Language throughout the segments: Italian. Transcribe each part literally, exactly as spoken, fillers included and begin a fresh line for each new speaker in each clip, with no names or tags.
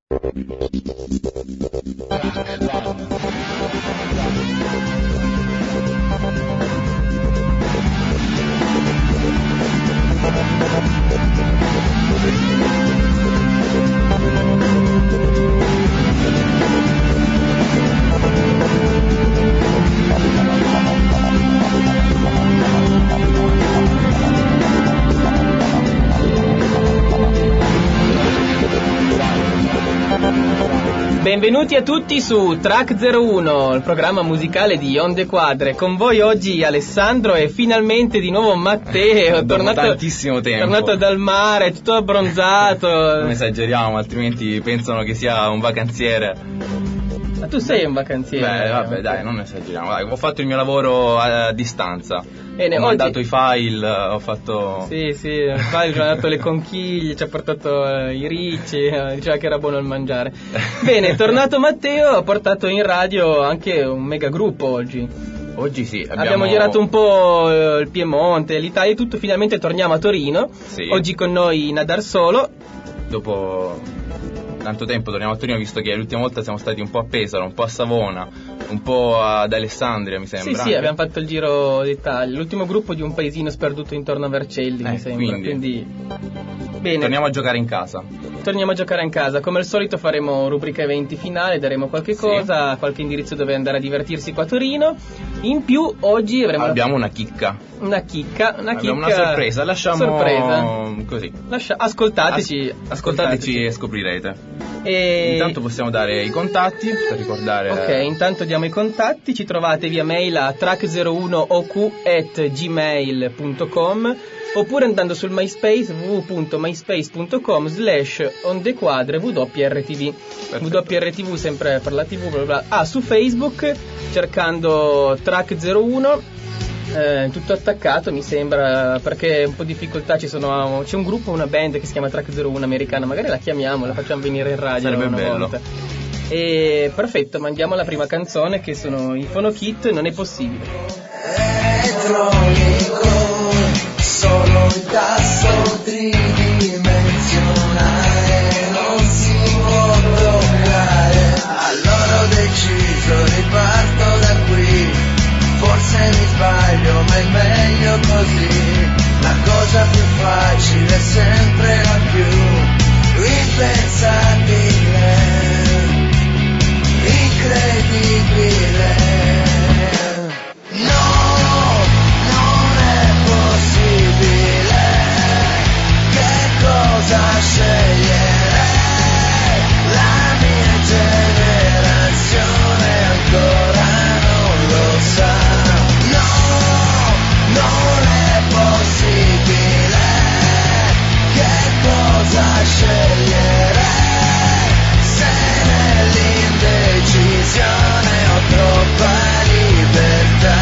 Benvenuti a tutti su Track zero uno, il programma musicale di Onde Quadre. Con voi oggi Alessandro e finalmente di nuovo Matteo, tornato,
tantissimo tempo.
tornato dal mare, tutto abbronzato.
Non esageriamo, altrimenti pensano che sia un vacanziere.
Ma tu sei un vacanziere?
Beh, vabbè, dai, non esageriamo. Dai, ho fatto il mio lavoro a, a distanza.
Bene,
ho
oggi...
mandato i file, ho fatto...
Sì, sì, il file ci ha dato le conchiglie, ci ha portato uh, i ricci, uh, diceva che era buono il mangiare. Bene, tornato Matteo, ha portato in radio anche un mega gruppo oggi.
Oggi sì, abbiamo...
abbiamo girato un po' uh, il Piemonte, l'Italia e tutto, finalmente torniamo a Torino.
Sì.
Oggi con noi Nadar Solo.
Dopo tanto tempo torniamo a Torino, visto che l'ultima volta siamo stati un po' a Pesaro, un po' a Savona, un po' ad Alessandria, mi sembra.
Sì, sì, abbiamo fatto il giro d'Italia, l'ultimo gruppo di un paesino sperduto intorno a Vercelli,
eh,
mi sembra.
Quindi...
quindi... Bene.
Torniamo a giocare in casa.
Torniamo a giocare in casa. Come al solito faremo rubrica eventi finale, daremo qualche cosa, sì. qualche indirizzo dove andare a divertirsi qua a Torino. In più oggi avremo
abbiamo una chicca.
Una chicca, una
abbiamo
chicca.
Una sorpresa, lasciamo
sorpresa.
Così.
Lascia... Ascoltateci,
As- ascoltateci e scoprirete.
E...
Intanto possiamo dare i contatti per ricordare.
Ok, intanto diamo i contatti, ci trovate via mail a track zero uno o q at gmail punto com oppure andando sul MySpace w w w punto myspace punto com slash ondequadre w r t v. W R T V sempre per la tivù, bla bla. Ah, su Facebook cercando Track zero uno, eh, tutto attaccato mi sembra, perché un po' di difficoltà ci sono. C'è un gruppo, una band che si chiama Track zero uno americana, magari la chiamiamo, la facciamo venire in radio.
Sarebbe
una
bello.
volta. E perfetto, mandiamo la prima canzone che sono i Phonokit, Non è possibile.
Elettronico, solo il tasto tridimensionale non si può toccare. Allora ho deciso, riparto da qui. Forse mi sbaglio, ma è meglio così. La cosa più facile è sempre la più impensabile, incredibile. No, non è possibile. Che cosa sceglierei? La mia generazione ancora non lo sa. No, non è possibile. Che cosa sceglierei? Se nell'indecisione ho troppa libertà.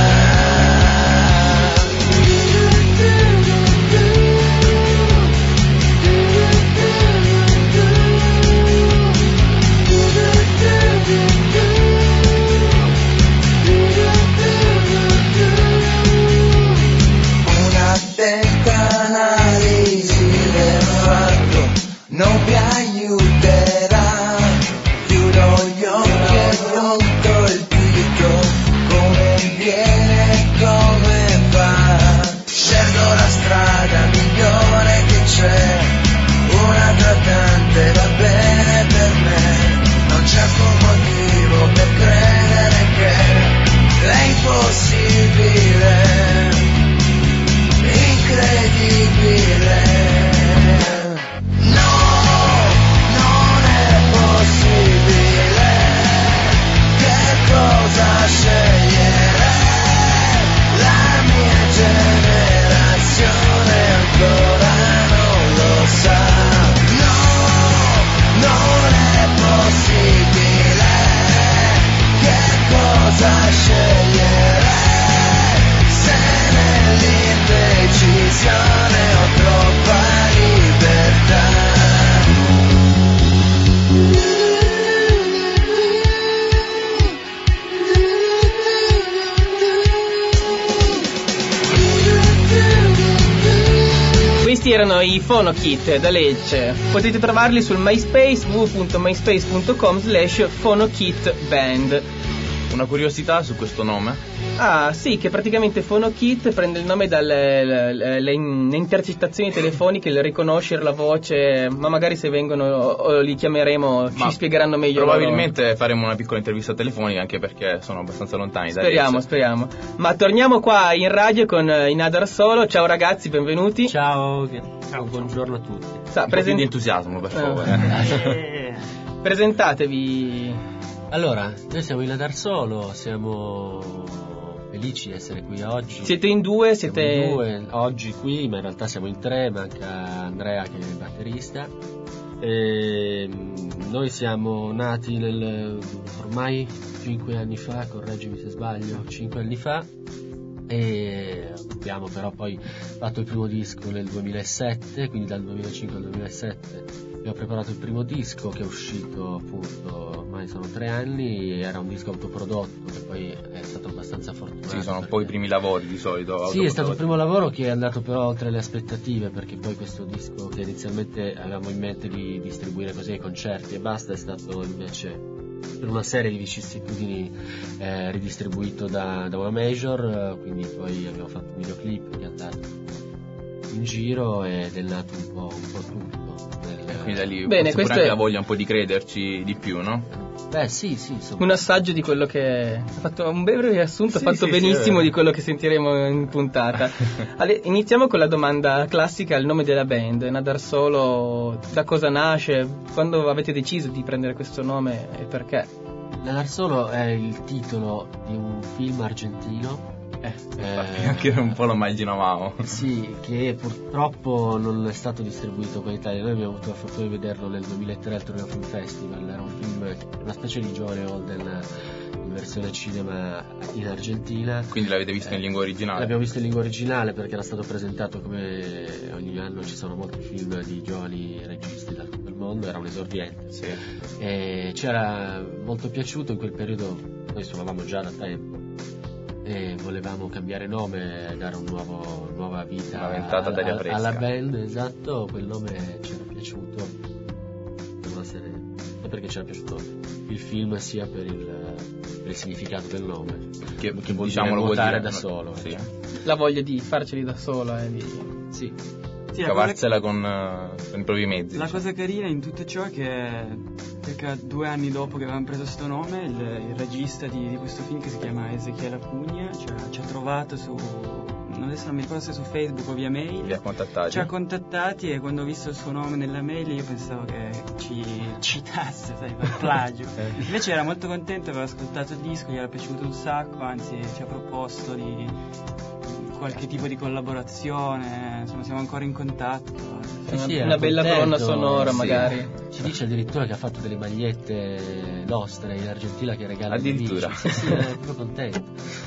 Un'attenta analisi del fatto non vi aiuterà. Chiudo gli occhi e conto il dito, come viene e come va. Scelgo la strada migliore che c'è, una tra tante va bene per me. Non c'è alcun motivo per credere che è impossibile, incredibile. No, non è possibile. Che cosa sceglierei? La mia generazione ancora non lo sa. No, non è possibile. Che cosa sceglierei? Se nell'indecisione ho troppa libertà.
Questi erano sono i Phonokit da Lecce. Potete trovarli sul MySpace w w w punto myspace punto com slash phonokitband.
Una curiosità su questo nome?
Ah sì, che praticamente Phonokit prende il nome dalle le, le, le intercettazioni telefoniche, il riconoscere la voce, ma magari se vengono o li chiameremo ci
ma
spiegheranno meglio.
Probabilmente
loro.
faremo una piccola intervista telefonica, anche perché sono abbastanza lontani da
Speriamo,
Lecce.
speriamo. Ma torniamo qua in radio con In Adar Solo. Ciao ragazzi, benvenuti.
Ciao, ciao, buongiorno a tutti.
Sa,
Un
present-
po' di entusiasmo, per favore.
Eh.
Presentatevi.
Allora, noi siamo in Adar Solo, siamo felici di essere qui oggi.
Siete in due,
Siamo
siete
in due oggi qui, ma in realtà siamo in tre, manca Andrea che è il batterista. E noi siamo nati nel, ormai cinque anni fa, correggimi se sbaglio, cinque anni fa, e abbiamo però poi fatto il primo disco nel duemilasette, quindi dal duemilacinque al duemilasette abbiamo preparato il primo disco che è uscito appunto ormai sono tre anni, era un disco autoprodotto che poi è stato abbastanza fortunato.
Sì, sono un
perché...
po' i primi lavori di solito.
Sì, è stato il primo lavoro che è andato però oltre le aspettative, perché poi questo disco che inizialmente avevamo in mente di distribuire così ai concerti e basta, è stato invece per una serie di vicissitudini eh, ridistribuito da, da una major, quindi poi abbiamo fatto un videoclip che è andato in giro ed è nato un po', un po' tutto.
E quindi da lì
Bene,
forse pure
questo
anche
è-
la voglia un po' di crederci di più, no?
Beh sì, sì, insomma.
un assaggio di quello che ha fatto un breve riassunto,
Sì,
fatto
sì,
benissimo
sì,
di quello che sentiremo in puntata. Ale- iniziamo con la domanda classica, il nome della band, Nadar Solo, da cosa nasce, quando avete deciso di prendere questo nome e perché?
Nadar Solo è il titolo di un film argentino.
Eh,
Eh,
anche un po' lo immaginavamo.
Sì, che purtroppo non è stato distribuito qua in Italia. Noi abbiamo avuto la fortuna di vederlo nel duemilatré al Torino Film Festival. Era un film, una specie di Giovane Holden in versione cinema in Argentina.
Quindi l'avete visto
Eh,
in lingua originale?
L'abbiamo visto in lingua originale perché era stato presentato, come ogni anno ci sono molti film di giovani registi da tutto il mondo, era un esordiente.
Sì.
E ci era molto piaciuto. In quel periodo noi suonavamo già da tempo e volevamo cambiare nome, dare un nuovo, nuova vita
Una ventata d'aria
alla,
fresca.
alla band, esatto. Quel nome ci era piaciuto per una serie, sia perché ci era piaciuto il film sia per il, per il significato del nome,
Che,
che vuol
diciamo,
dire
lo vuol
nuotare
dire-
da solo.
Sì.
cioè.
La voglia di farceli da solo e di...
Sì.
Sì, la cosa,
Cavarsela con, eh, con i propri mezzi.
la
diciamo.
cosa carina in tutto ciò è che circa due anni dopo che avevamo preso questo nome, il, il regista di, di questo film, che si chiama Ezechiele Acugna, ci ha, ci ha trovato su, adesso non mi ricordo se su Facebook o via mail,
Vi ha contattati?
ci ha contattati, e quando ho visto il suo nome nella mail io pensavo che ci citasse, sai, per plagio. Invece era molto contento, aveva ascoltato il disco, gli era piaciuto un sacco, anzi ci ha proposto di qualche tipo di collaborazione, insomma siamo ancora in contatto.
Sì,
una,
sì, era
una bella
contento,
colonna sonora
sì.
magari.
Ci dice addirittura che ha fatto delle magliette nostre in Argentina che regala agli
Addirittura?
amici. Sì, sì, è proprio contento.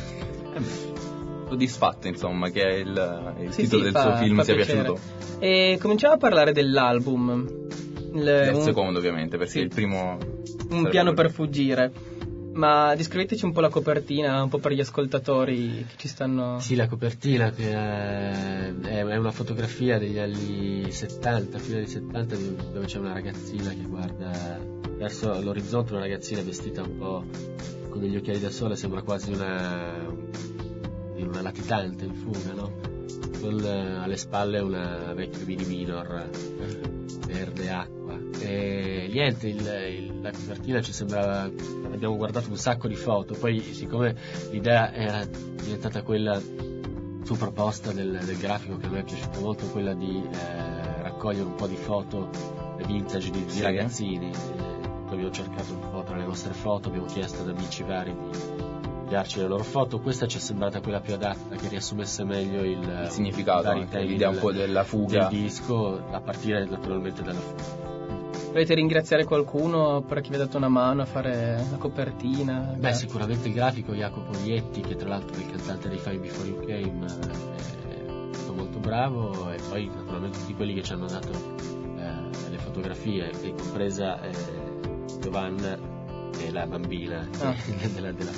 Soddisfatto, insomma, che è il, il
Sì,
titolo
sì,
del
fa-
suo film
fa
sia
piacere.
piaciuto.
E cominciamo a parlare dell'album. Il-
Del
un,
secondo, ovviamente, perché
sì.
il primo...
un piano per fuggire. Ma descriveteci un po' la copertina, un po' per gli ascoltatori che ci stanno...
Sì, la copertina che è, è una fotografia degli anni settanta, fine anni settanta, dove c'è una ragazzina che guarda verso l'orizzonte, una ragazzina vestita un po' con degli occhiali da sole, sembra quasi una, una latitante in fuga, no? Con eh, alle spalle una vecchia mini minor verde acqua. E niente, il, il, la copertina ci sembrava, abbiamo guardato un sacco di foto, poi siccome l'idea era diventata quella su proposta del, del grafico, che a me è piaciuto molto, quella di eh, raccogliere un po' di foto vintage di, di
Sì.
ragazzini. E poi abbiamo cercato un po' tra le nostre foto, abbiamo chiesto ad amici vari di darci le loro foto. Questa ci è sembrata quella più adatta, che riassumesse meglio il,
Il significato,
i vari
anche,
temi
l'idea
del-
un po' della fuga.
del disco, a partire naturalmente dalla fuga.
Volete ringraziare qualcuno per chi vi ha dato una mano a fare la copertina?
Beh, sicuramente il grafico Jacopo Ietti, che tra l'altro è il cantante dei Five Before You Came, è stato molto bravo, e poi naturalmente tutti quelli che ci hanno dato eh, le fotografie, e compresa eh, Giovanna e la bambina
Ah.
della, della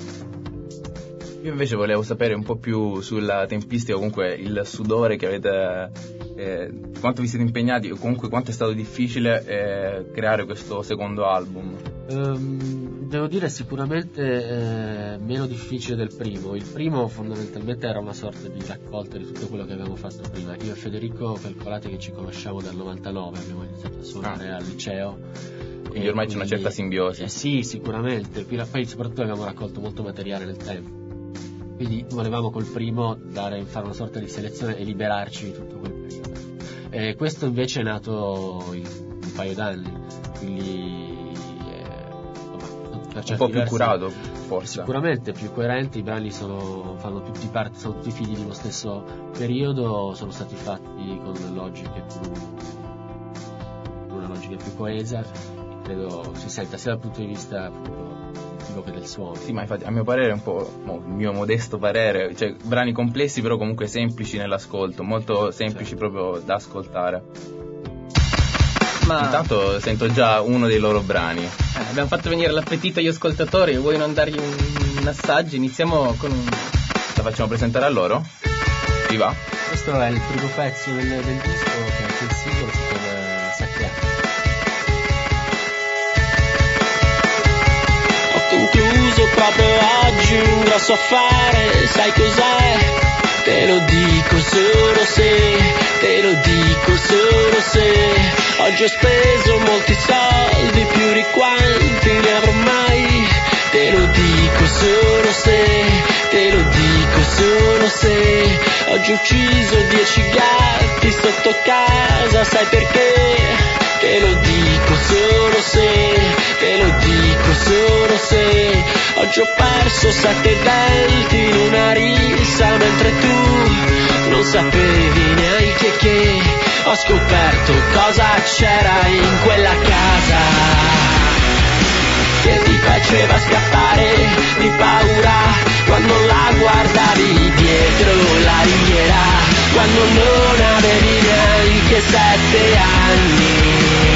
Io invece volevo sapere un po' più sulla tempistica, comunque il sudore che avete eh, quanto vi siete impegnati o comunque quanto è stato difficile eh, creare questo secondo album?
Um, devo dire sicuramente eh, meno difficile del primo. Il primo fondamentalmente era una sorta di raccolta di tutto quello che avevamo fatto prima. Io e Federico, calcolate che ci conosciamo dal novantanove, abbiamo iniziato a suonare ah. al liceo.
Quindi ormai c'è una certa simbiosi.
Eh, sì, sicuramente. Poi soprattutto abbiamo raccolto molto materiale nel tempo. Quindi volevamo col primo dare, fare una sorta di selezione e liberarci di tutto quel periodo. Eh, questo invece è nato in un paio d'anni, quindi eh, insomma, per
un po' più
versi,
curato, forse.
Sicuramente più coerenti, i brani sono, fanno tutti parte, sono tutti figli di uno stesso periodo, sono stati fatti con logiche più, una logica più coesa, e credo si senta sia dal punto di vista appunto che del suono.
Sì, ma infatti a mio parere è un po' no, il mio modesto parere, cioè brani complessi però comunque semplici nell'ascolto, molto semplici certo. proprio da ascoltare. Ma intanto sento già uno dei loro brani.
Eh, abbiamo fatto venire l'appetito agli ascoltatori, vuoi non dargli un, un assaggio? Iniziamo con un...
La facciamo presentare a loro? Vi va?
Questo è il primo pezzo del, del disco, che è il singolo, si chiama Sacchiato.
Concluso proprio oggi un grosso affare, sai cos'è? Te lo dico solo se, te lo dico solo se oggi ho speso molti soldi, più di quanti ne avrò mai. Te lo dico solo se, te lo dico solo se oggi ho ucciso dieci gatti sotto casa, sai perché? Te lo dico solo se, te lo dico solo se oggi ho perso sette denti in una rissa, mentre tu non sapevi neanche che ho scoperto cosa c'era in quella casa che ti faceva scappare di paura quando la guardavi dietro la ringhiera, quando non avevi neanche sette anni.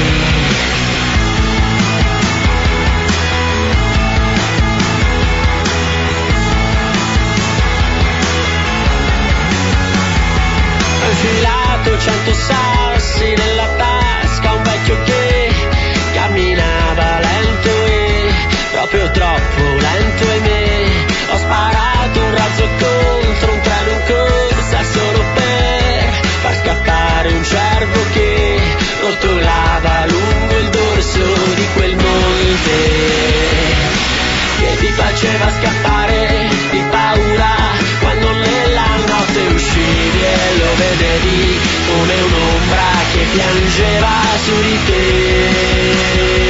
Ho infilato cento sassi nella tasca, un vecchio che camminava lento e proprio troppo lento, e me ho sparato un razzo contro un treno in corsa solo per far scappare un cervo che rotolava lungo il dorso di quel monte che ti faceva scappare di paura quando nella notte uscivi e lo vedevi come un'ombra che piangeva su di te.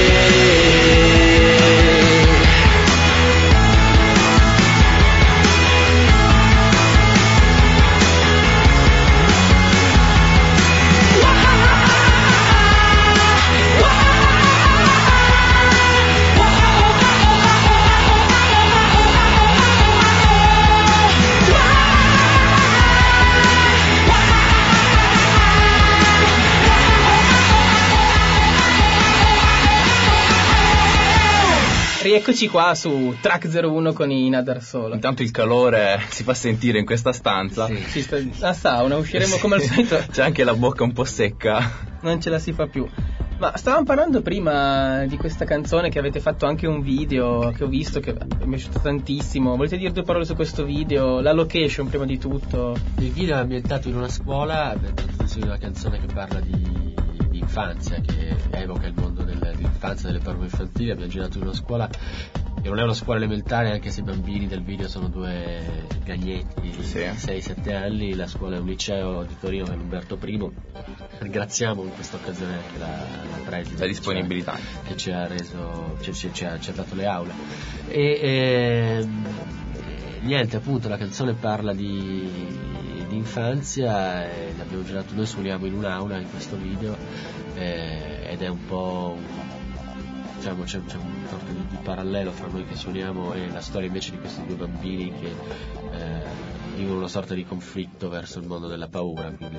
Rieccoci qua su Track zero uno con i Nadar Solo.
Intanto il calore si fa sentire in questa stanza.
Sì, ci sta, la sauna, usciremo come al solito.
C'è anche la bocca un po' secca.
Non ce la si fa più. Ma stavamo parlando prima di questa canzone, che avete fatto anche un video che ho visto, che mi è piaciuto tantissimo. Volete dire due parole su questo video? La location prima di tutto.
Il video è ambientato in una scuola, è una canzone che parla di, di infanzia, che evoca il mondo del, dell'infanzia, delle parole infantili. Abbiamo girato in una scuola che non è una scuola elementare, anche se i bambini del video sono due gagnetti di sì. sei sette anni. La scuola è un liceo di Torino, che è l'Umberto I. Ringraziamo in questa occasione anche la, la preside,
la disponibilità
che ci ha reso, ci, ci, ci, ha, ci ha dato le aule. E, e niente, appunto, la canzone parla di, di infanzia, e l'abbiamo girato noi, suoniamo in un'aula in questo video, eh, ed è un po' diciamo c'è, c'è un sorta di, di parallelo fra noi che suoniamo e la storia invece di questi due bambini che eh, vivono una sorta di conflitto verso il mondo della paura, quindi, quindi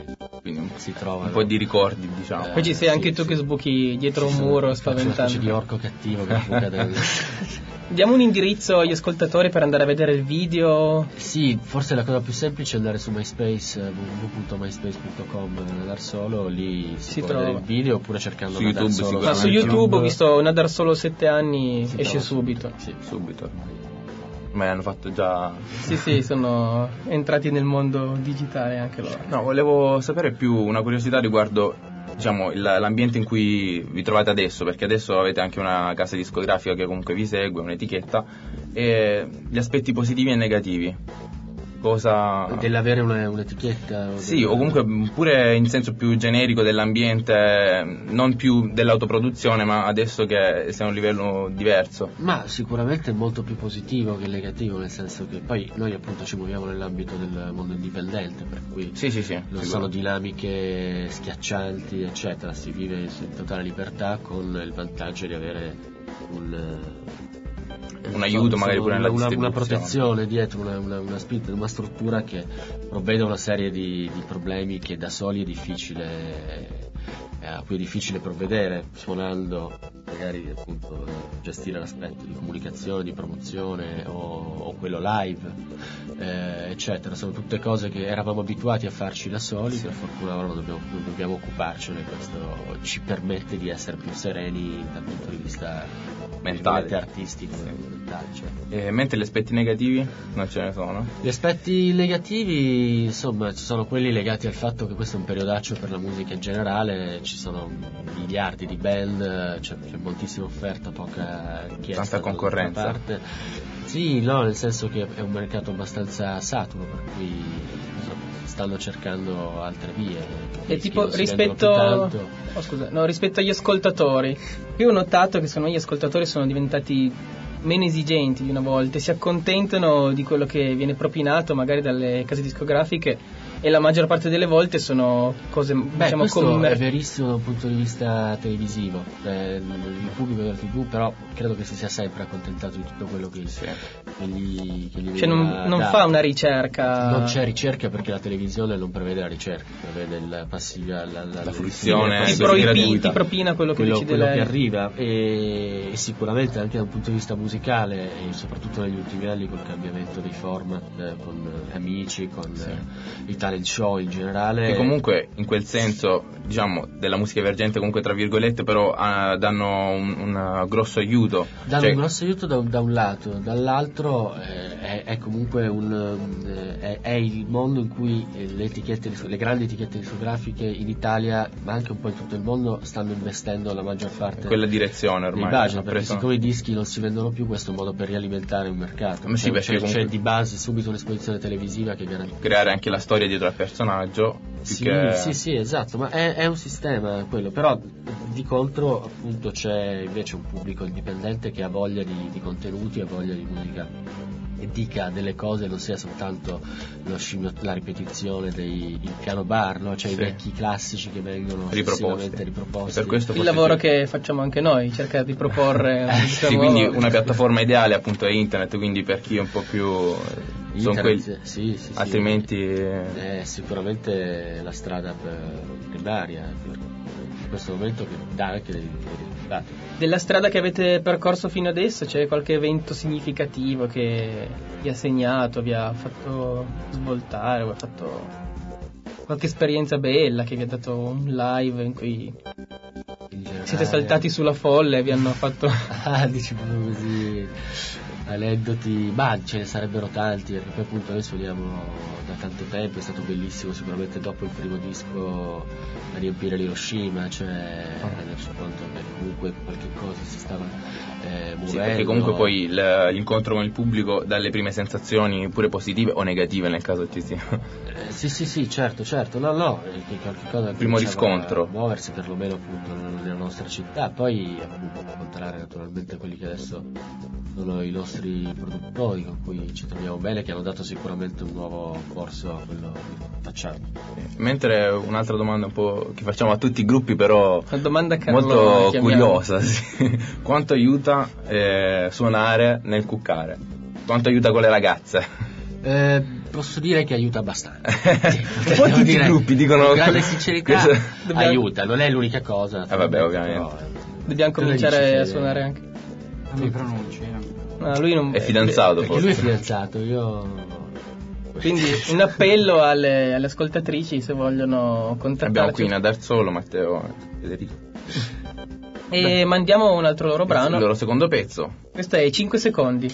quindi un,
si trova
un po' di ricordi, diciamo.
Eh, Poi ci sei
sì,
anche tu
sì.
che sbuchi dietro un muro spaventando.
C'è di orco cattivo che fuga dal...
Diamo un indirizzo agli ascoltatori per andare a vedere il video.
Sì, forse la cosa più semplice è andare su MySpace, w w w punto myspace punto com, Nadar Solo, lì si,
Si
può
trova.
vedere il video, oppure cercando
Su
Nadar
YouTube
Solo.
Ma su YouTube ho visto Nadar Solo sette anni,
Si
esce
trova
subito.
Sì.
Subito. Ma hanno fatto già...
Sì, sì, sono entrati nel mondo digitale anche loro.
No, volevo sapere più una curiosità riguardo, diciamo, il- l'ambiente in cui vi trovate adesso, perché adesso avete anche una casa discografica che comunque vi segue, un'etichetta, e gli aspetti positivi e negativi. Cosa...
Dell'avere una, un'etichetta? O
Sì,
del-
o comunque pure in senso più generico dell'ambiente, non più dell'autoproduzione, ma adesso che siamo a un livello diverso.
Ma sicuramente è molto più positivo che negativo, nel senso che poi noi appunto ci muoviamo nell'ambito del mondo indipendente, per cui
Sì, sì, sì.
non
sicuro.
sono dinamiche schiaccianti, eccetera, si vive in totale libertà con il vantaggio di avere un...
Un aiuto magari pure nella
una, una, una
distribuzione.
protezione dietro, una, una, una spinta, una struttura che provvede a una serie di, di problemi che da soli è difficile, eh, a cui è difficile provvedere, suonando magari appunto gestire l'aspetto di comunicazione, di promozione o, o quello live, eh, eccetera. Sono tutte cose che eravamo abituati a farci da soli, per fortuna ora non dobbiamo, non dobbiamo occuparcene, questo ci permette di essere più sereni dal punto di vista
Mentale.
artistico, mentale, cioè.
E mentre gli aspetti negativi non ce ne sono.
Gli aspetti negativi, insomma, ci sono quelli legati al fatto che questo è un periodaccio per la musica in generale, ci sono miliardi di band, c'è, c'è moltissima offerta, poca richiesta.
Tanta concorrenza.
dall'altra parte. Sì, no, nel senso che è un mercato abbastanza saturo, per cui insomma, stanno cercando altre vie.
E
Dischi
tipo
non si vendono
rispetto,
più tanto.
oh, scusa, no, rispetto agli ascoltatori, io ho notato che secondo me gli ascoltatori sono diventati meno esigenti di una volta, si accontentano di quello che viene propinato magari dalle case discografiche, e la maggior parte delle volte sono cose,
Beh,
diciamo,
questo
commer-
è verissimo da un punto di vista televisivo. Eh, il pubblico della tivù però credo che si sia sempre accontentato di tutto quello che, che gli, che gli
cioè non,
veniva
non
dato.
fa una ricerca.
Non c'è ricerca perché la televisione non prevede la ricerca, prevede il passiva, la, la,
La fruizione,
ti,
sì,
proibi-
gratuita.
ti propina quello che
quello,
decide
quello
lei.
che arriva, e, e sicuramente anche da un punto di vista musicale, e soprattutto negli ultimi anni col cambiamento dei format, eh, con eh, Amici, con eh, i talent show in generale.
E comunque in quel senso, diciamo, della musica emergente comunque tra virgolette, però ah, danno un, un grosso aiuto.
Danno
Cioè,
un grosso aiuto da, da un lato, dall'altro eh, è, è comunque un, eh, è, è il mondo in cui eh, le etichette, le grandi etichette discografiche in Italia, ma anche un po' in tutto il mondo, stanno investendo la maggior parte
quella direzione
dei
ormai.
budget,
ha
perché
preso-
siccome i dischi non si vendono più, questo è un modo per rialimentare un mercato.
Ma sì,
Cioè,
perché
c'è,
comunque-
c'è di base subito un'esposizione televisiva che garantisce.
creare anche la storia dietro al personaggio. Più
Sì,
che...
sì, sì, esatto, ma è, è un sistema quello, però di contro appunto c'è invece un pubblico indipendente che ha voglia di, di contenuti, ha voglia di musica e dica delle cose, non sia soltanto lo scimmio- la ripetizione dei il piano bar, no? Cioè
Sì.
i vecchi classici che vengono
Riproposti.
successivamente riproposti.
E per questo
Il
forse
lavoro
più-
che facciamo anche noi, cercare di proporre una musica
Sì,
nuova.
quindi una piattaforma ideale appunto è internet, quindi per chi è un po' più... sono
Internet,
quelli...
sì, sì, sì.
altrimenti...
È sicuramente la strada per- primaria in questo momento, che dà anche dei, dei risultati.
Della strada che avete percorso fino adesso, c'è qualche evento significativo che vi ha segnato, vi ha fatto svoltare, o ha fatto qualche esperienza bella che vi ha dato un live in cui
In generale-
siete saltati sulla folla e vi hanno fatto...
Ah, dici proprio così, aneddoti, ma ce ne sarebbero tanti, perché poi appunto noi suoniamo da tanto tempo, è stato bellissimo sicuramente dopo il primo disco a riempire l'Hiroshima, cioè renderci conto che comunque qualche cosa si stava eh, muovendo.
Sì, perché comunque poi il- l'incontro con il pubblico dà le prime sensazioni pure positive o negative nel caso ci sia.
Eh, sì, sì, sì, certo, certo, no, no, eh, che qualche cosa
Primo
cominciava
riscontro.
a muoversi perlomeno appunto nella nostra città, poi appunto incontrare naturalmente quelli che adesso sono i nostri produttori con cui ci troviamo bene, che hanno dato sicuramente un nuovo corso a quello che facciamo.
Mentre un'altra domanda un po' che facciamo a tutti i gruppi, però
Una domanda Carlo,
molto
chiamiamo.
curiosa, sì. Quanto aiuta eh, suonare nel cuccare? Quanto aiuta con le ragazze?
Eh, posso dire che aiuta abbastanza.
Un po' tutti i gruppi dicono
con grande sincerità
Dobbiamo...
aiuta, non è l'unica cosa.
Eh vabbè, ovviamente.
Però,
Dobbiamo cominciare a suonare anche.
Non mi pronunci.
No, lui non...
È fidanzato,
perché
forse.
lui è fidanzato, io...
Quindi un appello alle, alle ascoltatrici se vogliono contattarci.
Abbiamo qui Nadar Solo, Matteo e Federico.
E
Beh.
mandiamo un altro loro brano.
Il loro secondo pezzo.
Questo è cinque secondi.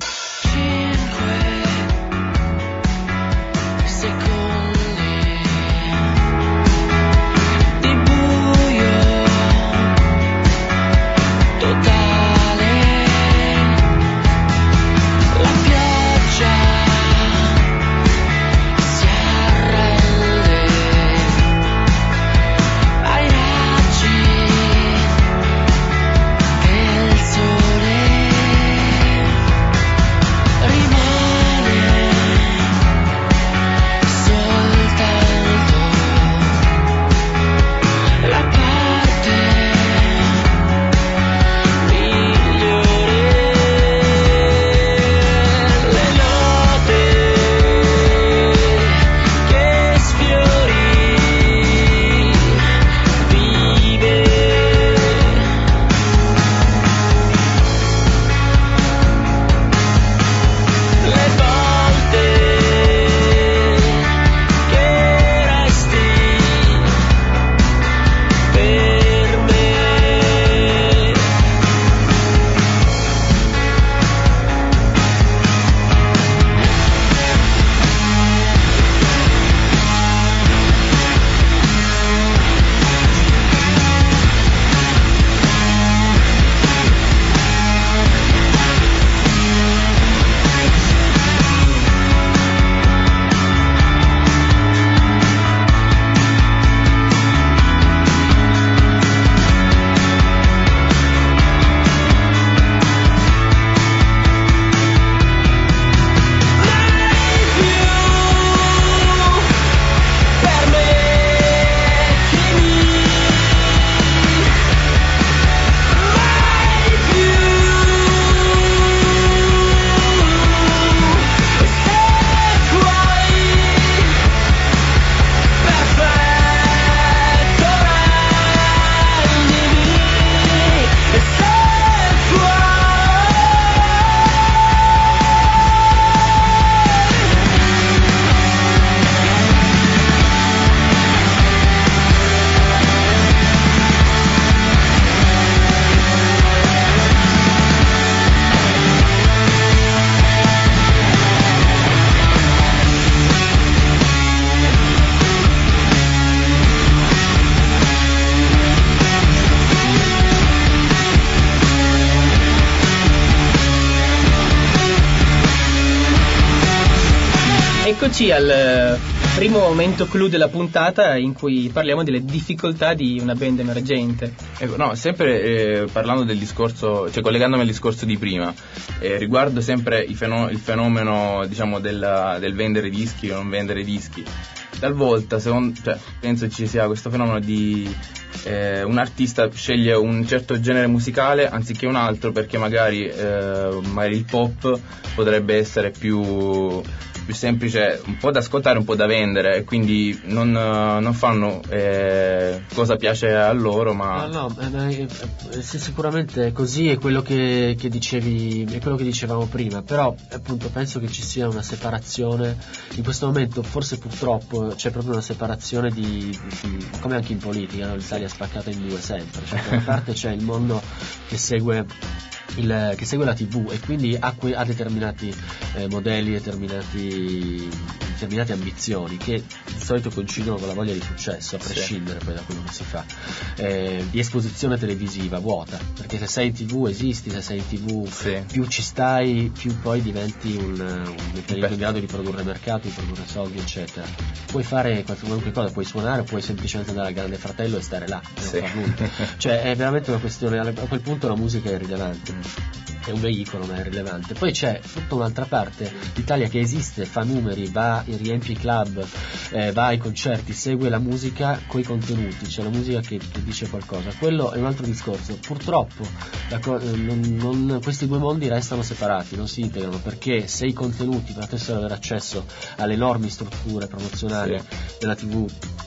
Eccoci al primo momento clou della puntata in cui parliamo delle difficoltà di una band emergente.
Ecco, no, sempre eh, parlando del discorso, cioè collegandomi al discorso di prima, eh, riguardo sempre i feno- il fenomeno, diciamo, della, del vendere dischi o non vendere dischi. Talvolta, secondo, cioè, penso ci sia questo fenomeno di eh, un artista sceglie un certo genere musicale anziché un altro perché magari, eh, magari il pop potrebbe essere più più semplice, un po' da ascoltare, un po' da vendere, e quindi non, non fanno eh, cosa piace a loro, ma
no, no, eh, eh, sì, sicuramente è così, è quello che, che dicevi, è quello che dicevamo prima, però appunto penso che ci sia una separazione in questo momento, forse purtroppo c'è proprio una separazione di, di come anche in politica, no? L'Italia è spaccata in due sempre, cioè da una parte c'è il mondo che segue Il, che segue la tivù e quindi ha, que- ha determinati eh, modelli, determinati, determinate ambizioni che di solito coincidono con la voglia di successo, a prescindere sì. poi da quello che si fa, eh, di esposizione televisiva vuota, perché se sei in tivù esisti, se sei in tivù
sì.
più ci stai, più poi diventi un, un meccanismo in grado di produrre mercato, di produrre soldi, eccetera. Puoi fare qualunque cosa, puoi suonare, puoi semplicemente andare al Grande Fratello e stare là e
sì.
non far nulla. Cioè è veramente una questione, a quel punto la musica è irrilevante. è un veicolo ma è rilevante. Poi c'è tutta un'altra parte d'Italia che esiste, fa numeri, va, riempie i club, eh, va ai concerti, segue la musica coi contenuti, c'è la musica che, che dice qualcosa. Quello è un altro discorso. Purtroppo la co- non, non, questi due mondi restano separati, non si integrano, perché se i contenuti potessero avere accesso alle enormi strutture promozionali sì. della tivù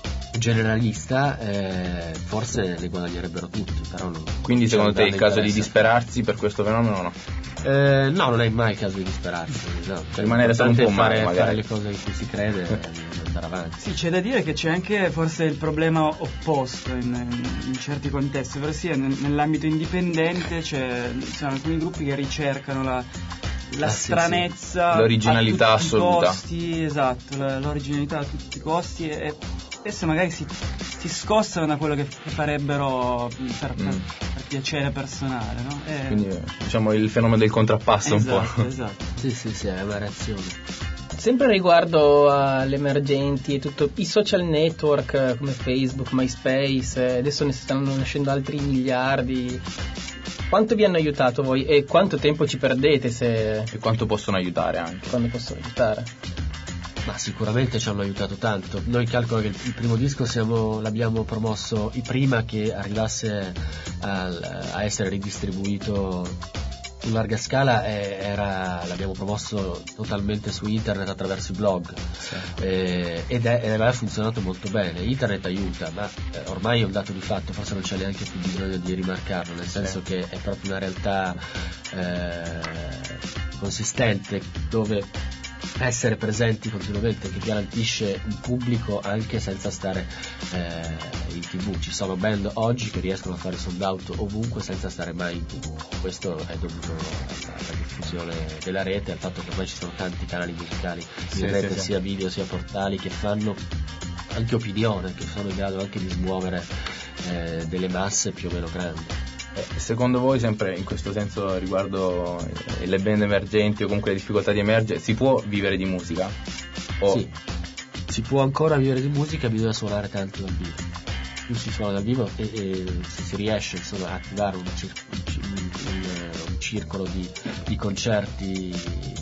generalista, eh, forse ne guadagnerebbero tutti, però non,
quindi secondo te è il caso di disperarsi per questo fenomeno o no?
Eh, no, non è mai il caso di disperarsi, no. Cioè,
rimanere solo un po'
fare,
male,
fare le cose in cui si crede e andare avanti.
Sì, c'è da dire che c'è anche forse il problema opposto in, in certi contesti, ovvero sia nell'ambito indipendente c'è, sono alcuni gruppi che ricercano la la ah, stranezza,
sì, sì. l'originalità
a tutti
assoluta.
I costi, esatto, la, l'originalità a tutti i costi, e spesso magari si, si scossano da quello che, che farebbero per, per, mm. per piacere personale, no? E...
quindi diciamo il fenomeno del contrappasso
esatto,
un po'.
Esatto.
Sì, sì, sì, è una reazione.
Sempre riguardo alle emergenti e tutto, i social network come Facebook, MySpace, adesso ne stanno nascendo altri miliardi. Quanto vi hanno aiutato voi e quanto tempo ci perdete se...
e quanto possono aiutare anche?
Quando possono aiutare?
Ma sicuramente ci hanno aiutato tanto. Noi calcolo che il primo disco siamo, l'abbiamo promosso prima che arrivasse al, a essere ridistribuito su larga scala, e era, l'abbiamo promosso totalmente su internet attraverso i blog, sì. eh, ed, è, ed aveva funzionato molto bene. Internet aiuta, ma eh, ormai è un dato di fatto, forse non c'è neanche più bisogno di rimarcarlo, nel senso sì. che è proprio una realtà eh, consistente, dove essere presenti continuamente, che garantisce un pubblico anche senza stare eh, in tv. Ci sono band oggi che riescono a fare sold out ovunque senza stare mai in tv. Questo è dovuto alla, alla diffusione della rete, al fatto che ormai ci sono tanti canali musicali in sì, rete, sì, sia sì. video sia portali, che fanno anche opinione, che sono in grado anche di smuovere eh, delle masse più o meno grandi.
Eh, secondo voi, sempre in questo senso riguardo eh, le band emergenti o comunque le difficoltà di emergere, si può vivere di musica? O...
Sì, si può ancora vivere di musica, bisogna suonare tanto dal vivo. Più si suona dal vivo e, e se si riesce insomma a attivare un, cir- un, un, un circolo di, di concerti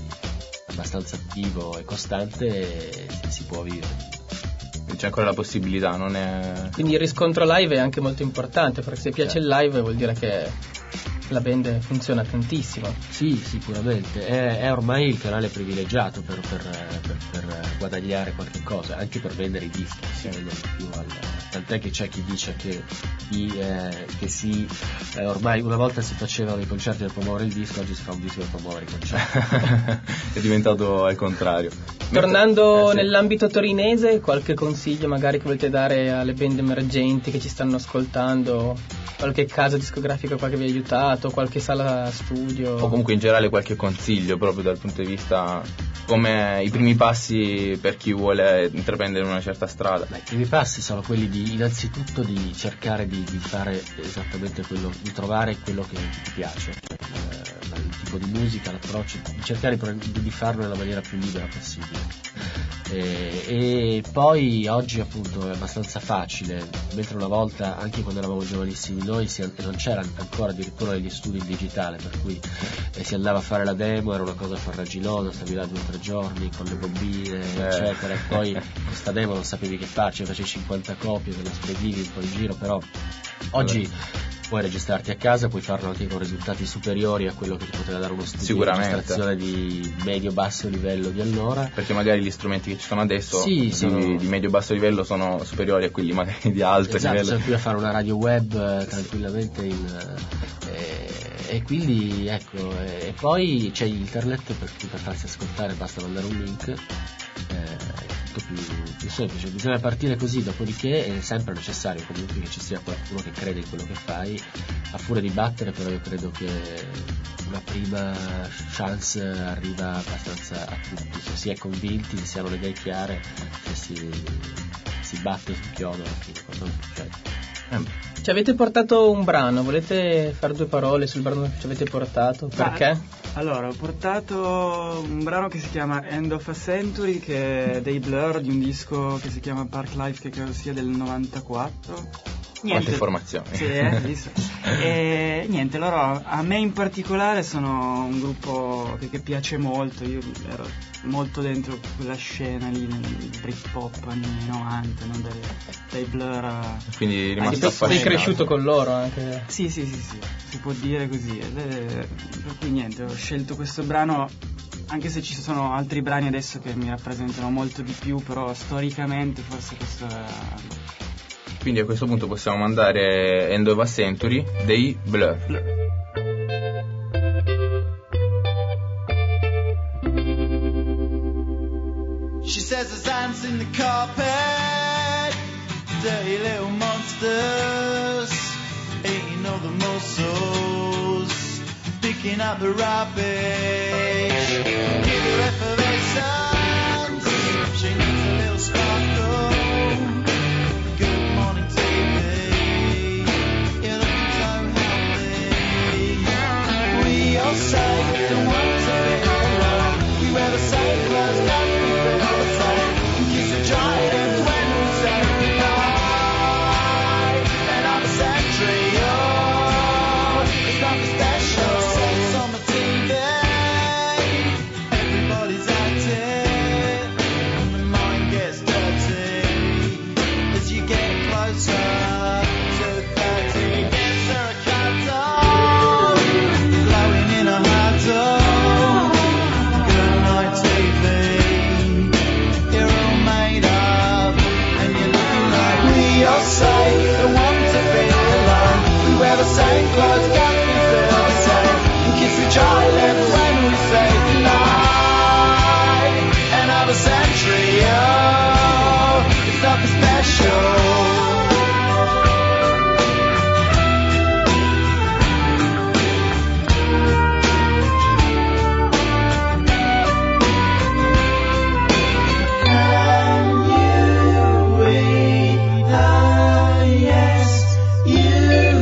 abbastanza attivo e costante, si, si può vivere.
C'è ancora la possibilità, non è...
Quindi il riscontro live è anche molto importante, perché se piace il live vuol dire che la band funziona tantissimo.
Sì, sicuramente, è, è ormai il canale privilegiato per, per, per, per guadagnare qualche cosa, anche per vendere i dischi, si vendono più al... tant'è che c'è chi dice che, chi, eh, che si, eh, ormai una volta si facevano i concerti per promuovere il disco, oggi si fa un disco per promuovere i concerti.
È diventato al contrario.
Tornando
eh, sì.
nell'ambito torinese, qualche consiglio magari che volete dare alle band emergenti che ci stanno ascoltando? Qualche casa discografica qua che vi ha aiutato, qualche sala studio?
O comunque in generale qualche consiglio proprio dal punto di vista come i primi passi per chi vuole intraprendere una certa strada?
Beh, i primi passi sono quelli di innanzitutto di cercare di, di fare esattamente quello, di trovare quello che ti piace, eh, il tipo di musica, l'approccio, di cercare di, di farlo nella maniera più libera possibile. E, e poi oggi appunto è abbastanza facile, mentre una volta, anche quando eravamo giovanissimi noi, si, non c'era ancora addirittura negli studi il digitale, per cui eh, si andava a fare la demo, era una cosa farraginosa, stavi là due o tre giorni con le bobine eh. eccetera, e poi questa demo non sapevi che farci, facevi cinquanta copie, te la spedivi un po' in giro, però oggi puoi registrarti a casa, puoi farlo anche con risultati superiori a quello che ti poteva dare uno studio di registrazione di medio-basso livello di allora.
Perché magari gli strumenti che ci sono adesso
sì,
di,
sono...
di medio-basso livello sono superiori a quelli magari di alto
esatto,
livello.
Esatto, qui a fare una radio web eh, tranquillamente in, eh, e quindi ecco, eh, e poi c'è internet per, per farsi ascoltare, basta mandare un link. Eh, Più, più semplice, bisogna partire così, dopodiché è sempre necessario comunque che ci sia qualcuno che crede in quello che fai, a furia di battere, però io credo che una prima chance arriva abbastanza a tutti, se si è convinti, se si hanno le idee chiare, se si, si batte sul chiodo alla fine, quando succede.
Eh. Ci avete portato un brano, volete fare due parole sul brano che ci avete portato? Perché?
Ah, allora, ho portato un brano che si chiama End of a Century, che è dei Blur, di un disco che si chiama Park Life, che credo sia del novantaquattro,
Quante informazioni.
Sì, eh, visto. E niente, loro a me in particolare sono un gruppo che, che piace molto. Io ero molto dentro quella scena lì nel Britpop anni novanta, no? dai, dai Blur a...
Quindi rimasto
sei
affascinato.
cresciuto con loro anche.
Sì, sì, sì, sì, si può dire così. Ed è- per cui niente, ho scelto questo brano, anche se ci sono altri brani adesso che mi rappresentano molto di più, però storicamente forse questo è...
Quindi a questo punto possiamo mandare End of a Century dei Blur.
She says there's ants in the carpet, dirty little monsters, eating all the muscles, picking up the rubbish. Give her effervescence, she needs a little sparkle. Good morning T V, you're looking so healthy. We all say the ones that we alone, we wear the same clothes, but we feel the same. Kiss the giant when we say goodbye. And I'm a century, oh, it's nothing special. Sex on the T V, everybody's acting, and the mind gets dirty as you get closer to thirty. Is there a candle glowing in a huddle? Good night T V, you're all made up and you look like we all say the want to be alone. We wear the same clothes, but we feel the same. And kiss the giant when we say goodnight. Another century, oh, it's nothing special. Can you read the yes you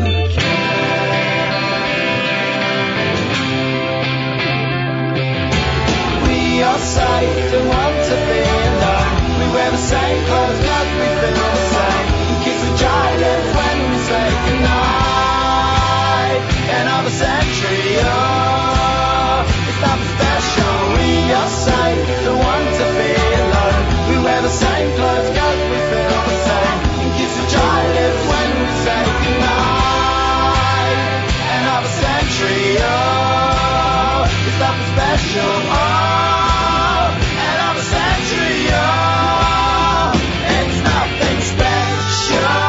can? We all say the want to be alone. We wear the same clothes, but we feel the same. And kiss the giant when we say goodnight. Another century, oh, it's nothing special. We all say the want to be alone. We wear the same clothes, but we feel the same. And kiss the giant when we say goodnight. Another century, oh, it's nothing special. Oh, another century, oh, it's nothing special.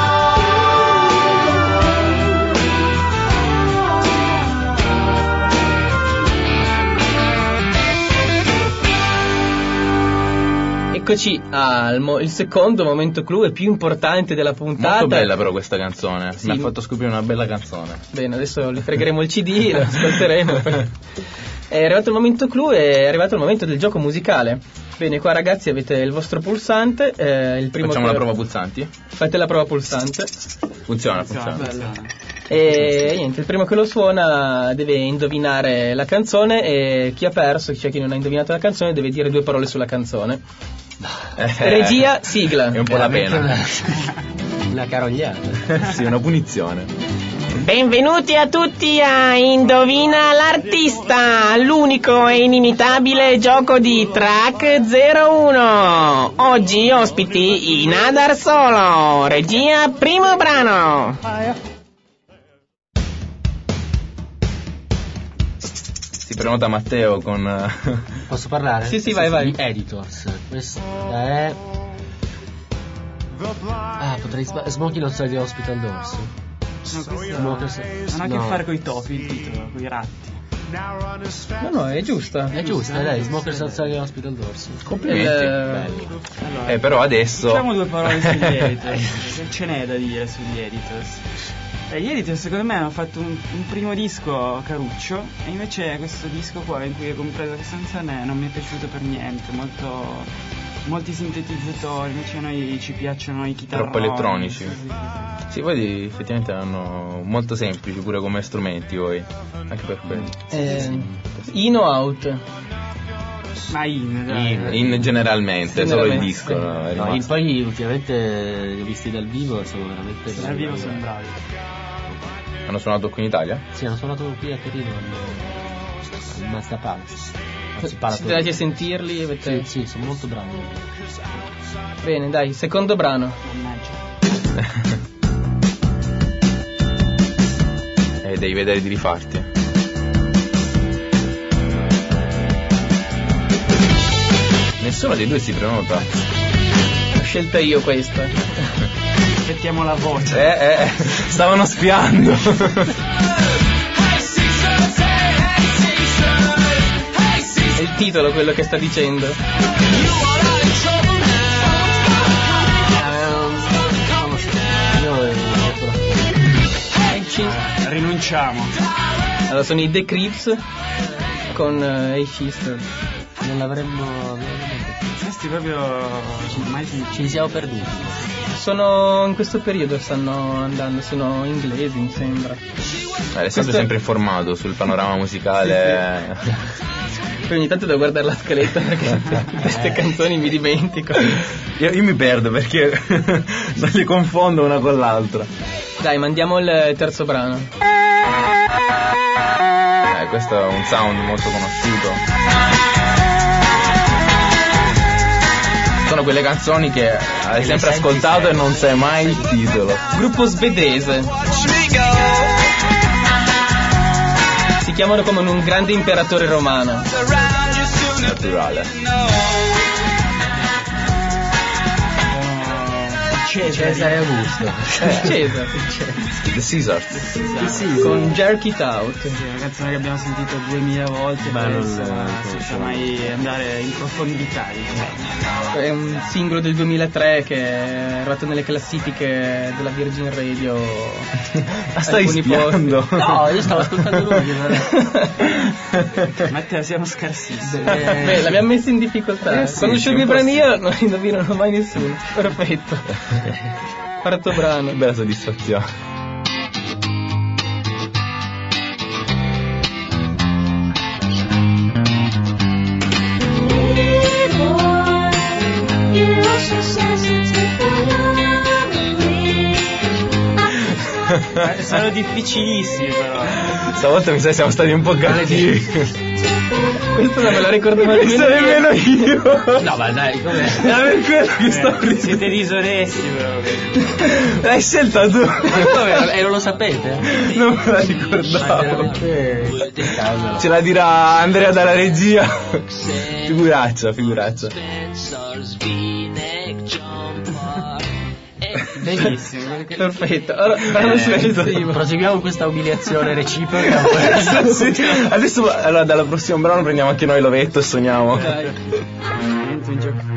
Eccoci al mo- il secondo momento clou e più importante della puntata.
Molto bella però questa canzone,
Sì.
mi ha fatto scoprire una bella canzone.
Bene, adesso le fregheremo il C D, lo ascolteremo. È arrivato il momento clou e è arrivato il momento del gioco musicale. Bene, qua ragazzi avete il vostro pulsante. Eh, il primo
Facciamo
che-
la prova pulsanti?
Fate la prova pulsante.
Funziona, funziona.
Funziona.
E niente, il primo che lo suona deve indovinare la canzone e chi ha perso, cioè chi non ha indovinato la canzone, deve dire due parole sulla canzone.
Eh,
Regia, sigla.
È un po' la
Veramente
pena.
Una, una carogliata.
Sì, una punizione.
Benvenuti a tutti a Indovina l'artista, l'unico e inimitabile gioco di Track zero uno. Oggi ospiti in Adar Solo. Regia, primo brano.
Si prenota Matteo con... eh,
Posso parlare?
Sì, sì, vai, vai.
Di Editors. Questa è... Ah, potrei sba- Smokey non di Hospital Doors.
No, questo
Smokers-
non ha a che
no.
fare con i topi il titolo, con i ratti.
No, no, è giusta.
È giusta, dai, Smokers Outside the Hospital Doors.
Complimenti.
Eh,
Bello.
Allora,
Eh, però adesso...
diciamo due parole sugli editors, che ce n'è da dire sugli editors. Eh, gli editors secondo me hanno fatto un, un primo disco caruccio e invece questo disco qua in cui ho compreso questa canzone non mi è piaciuto per niente, molto, molti sintetizzatori, invece a noi ci piacciono i chitarroni.
Troppo elettronici.
Sì, sì.
Sì, poi effettivamente erano molto semplici pure come strumenti voi, anche per quelli.
Eh, in o out?
Ma in, dai,
in, in generalmente, solo il disco. No, è
No,
rimasto.
in- poi ultimamente li ho visti dal vivo, sono veramente
dal vivo sono bravi.
Hanno suonato qui in Italia?
Sì, hanno suonato qui a Torino al, al Mazda Palace. Anzi, Palace.
Siete andati a sentirli? Avete...
Sì, sì, sono molto bravi.
Bene, dai, secondo brano.
Mannaggia.
Eh, devi vedere di rifarti. Nessuno dei due si prenota.
L'ho scelta io questa.
Aspettiamo la voce.
Eh, eh, stavano spiando.
È il titolo quello che sta dicendo.
Non lo so. Io eh,
Hey, Cheese.
Ah, rinunciamo.
Allora sono i The Crips con uh, Hey Sister.
non l'avremmo, non l'avremmo detto.
Questi proprio mai sentiti.
Ci siamo perduti.
Sono in questo periodo stanno andando, sono inglesi mi sembra.
Alessandro
Questo-
è sempre informato sul panorama musicale.
Poi ogni tanto devo guardare la scaletta perché queste canzoni mi dimentico.
Io, io mi perdo perché non li confondo una con l'altra.
Dai, mandiamo il terzo brano.
Eh, questo è un sound molto conosciuto. Sono quelle canzoni che hai sempre ascoltato e non sai mai il titolo.
Gruppo svedese. Si chiamano come un grande imperatore romano.
Naturale.
Cesare Augusto.
Cesare.
The Caesars.
Con Jerk It Out.
Sì, è una canzone che abbiamo sentito duemila volte,
Ma non-
penso,
non
senza
conoscevo.
mai andare in profondità, diciamo.
È un singolo del duemilatré che è arrivato nelle classifiche della Virgin Radio.
Ma stai
Alcuni
spiando?
No, io stavo ascoltando lui.
Matteo, siamo scarsissimi.
Eh,
Beh, l'abbiamo messo in difficoltà.
Eh sì,
Quando
sì,
scelgo i
un po'
brani
sì.
io non indovinano mai nessuno. Perfetto. Quarto brano.
Bella soddisfazione.
Eh, Sono difficilissimi però.
Stavolta mi sa siamo stati un po' cattivi.
Questo non me la ricordo mai
Non so nemmeno io.
No, ma dai, com'è?
Era per quello che stavo
Eh,
ridendo.
siete disonesti proprio.
L'hai scelta tu.
Come? E non lo sapete?
Non me la
Ma
ricordavo.
veramente che cavolo.
Ce la dirà Andrea dalla regia. Figuraccia, figuraccia.
Benissimo.
Perfetto. Allora, brano successivo.
Proseguiamo questa umiliazione reciproca.
Sì, adesso allora dalla prossima brano prendiamo anche noi l'ovetto e suoniamo.
Dai.
Entro in gioco.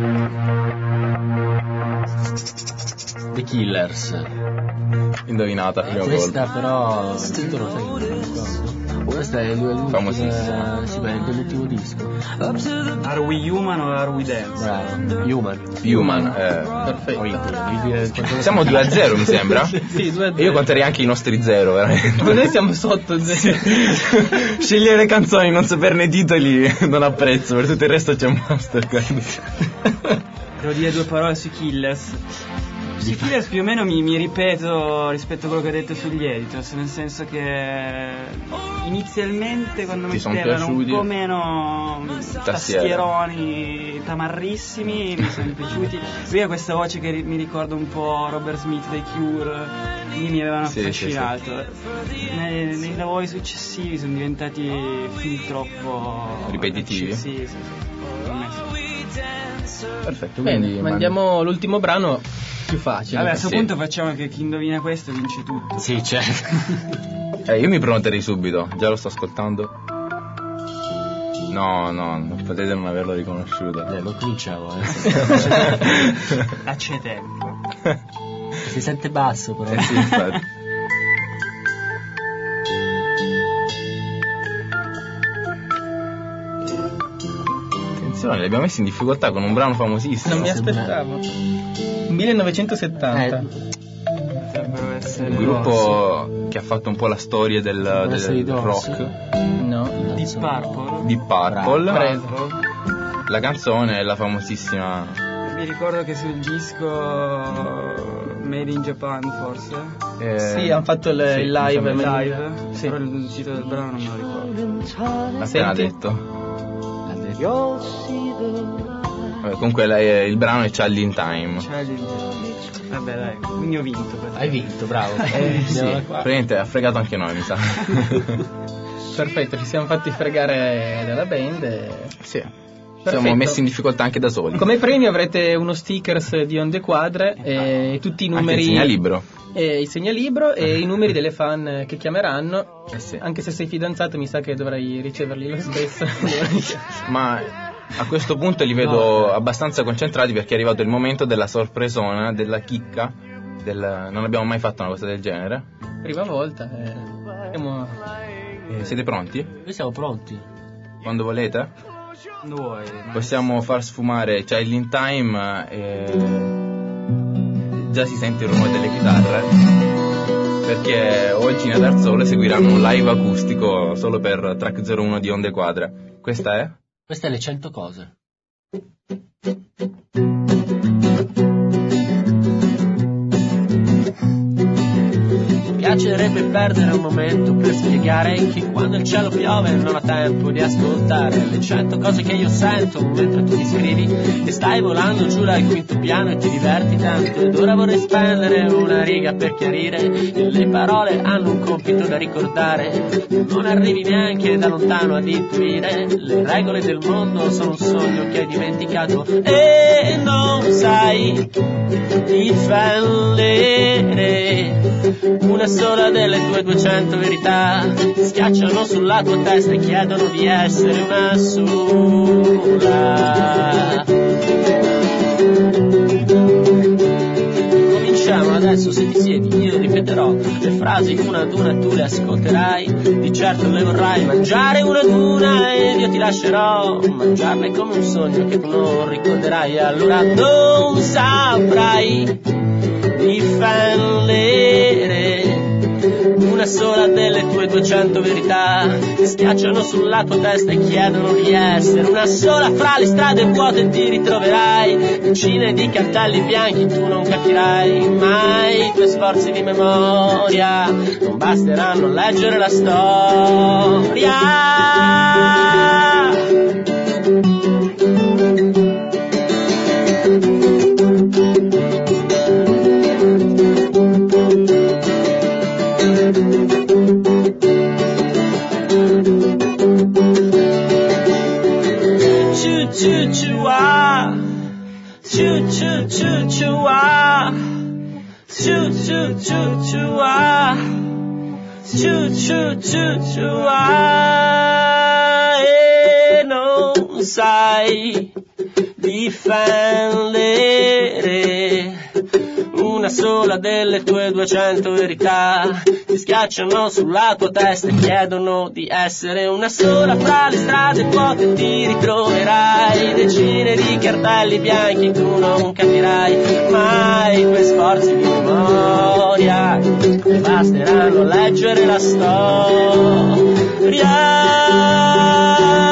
The Killers.
Indovinata, primo
Questa
gol.
però il titolo sai che non mi ricordo. Questa è l'ultimo,
Famosissima.
sì, ma è dell'ultimo disco.
Are we human or are we dance?
Bravo. Human.
Human. Eh.
Perfetto.
Poi devi dire quanto-
Siamo due a zero mi sembra.
Sì, due a
E io
zero.
conterei anche i nostri zero, veramente.
Ma noi siamo sotto zero.
Scegliere canzoni, non saperne i titoli, non apprezzo, per tutto il resto c'è un Mastercard.
Devo dire due parole sui Killers. Sui Killers più o meno mi, mi ripeto rispetto a quello che ho detto sugli Editors, nel senso che inizialmente quando
Ti
mi
sono
erano un
piaciuti?
po' meno tastieroni tamarrissimi, mi sono piaciuti. Lui ha questa voce che ri- mi ricorda un po' Robert Smith dei Cure, quindi mi avevano
Sì,
affascinato. Nei, nei lavori successivi sono diventati film troppo
Ripetitivi?
Sì, sì, sì. Per me sì.
Perfetto,
Bene, mandiamo l'ultimo brano più facile.
Vabbè, a questo
sì.
punto facciamo che chi indovina questo vince tutto.
Sì, certo.
Eh, io mi prenoterei subito, già lo sto ascoltando. No, no, non potete non averlo riconosciuto.
Eh, non cominciamo, eh.
A c'è tempo.
Si sente basso però.
Eh sì, infatti. Attenzione, li abbiamo messi in difficoltà con un brano famosissimo.
Non mi aspettavo. millenovecentosettanta.
Eh,
Potrebbero essere
Un gruppo che ha fatto un po' la storia del,
essere i
del
Doors.
rock.
No.
Deep Purple.
Deep Purple.
Preso.
la canzone è la famosissima.
Mi ricordo che sul disco Made in Japan forse
eh, sì, hanno fatto il, sì, il live,
il live
sì.
Però il titolo del brano non me lo ricordo.
L'ha appena detto. L'ha detto. Vabbè, comunque la, il brano è Child in Time.
Child in Time. Vabbè dai, quindi ho vinto.
Hai vinto, bravo.
Eh, sì, praticamente ha fregato anche noi, mi sa.
Perfetto, ci siamo fatti fregare dalla band e...
Sì. Ci siamo messi in difficoltà anche da soli.
Come premio avrete uno stickers di Onde Quadre e tutti i numeri.
Anche il segnalibro.
E il segnalibro e i numeri delle fan che chiameranno.
Eh sì.
Anche se sei fidanzato, mi sa che dovrai riceverli lo stesso.
Ma a questo punto li vedo no. abbastanza concentrati, perché è arrivato il momento della sorpresona, della chicca. Del... Non abbiamo mai fatto una cosa del genere.
Prima volta. Eh. Siamo...
Eh, siete pronti?
Noi siamo pronti.
Quando volete?
Noi,
possiamo far sfumare Child in Time e già si sente il rumore delle chitarre, perché oggi in Adarzole seguiranno un live acustico solo per Track zero uno di Onde Quadre. Questa è?
Questa è Le cento cose. Mi piacerebbe perdere un momento per spiegare che quando il cielo piove non ha tempo di ascoltare le cento cose che io sento mentre tu mi scrivi e stai volando giù dal quinto piano e ti diverti tanto, ed ora vorrei spendere una riga per chiarire che le parole hanno un compito da ricordare, non arrivi neanche da lontano ad intuire le regole del mondo, sono un sogno che hai dimenticato e non sai difendere una sola delle tue duecento verità, ti schiacciano sulla tua testa e chiedono di essere una sola. Cominciamo adesso, se ti siedi io ripeterò le frasi una ad una, tu le ascolterai, di certo le vorrai mangiare una ad una ed io ti lascerò mangiarle come un sogno che tu non ricorderai, allora non saprai difendere una sola delle tue duecento verità, ti schiacciano sulla tua testa e chiedono di essere una sola. Fra le strade vuote ti ritroverai decine di cartelli bianchi, tu non capirai mai, i tuoi sforzi di memoria non basteranno a leggere la storia. Choo-choo-choo-ah, choo-choo-choo-choo-ah, choo-choo-choo-choo-ah, choo-choo-choo-choo-ah, e non sai difendere una sola delle tue duecento verità, ti schiacciano sulla tua testa e chiedono di essere una sola. Fra le strade vuote ti ritroverai decine di cartelli bianchi, tu non capirai mai, i tuoi sforzi di memoria ne basteranno a leggere la storia.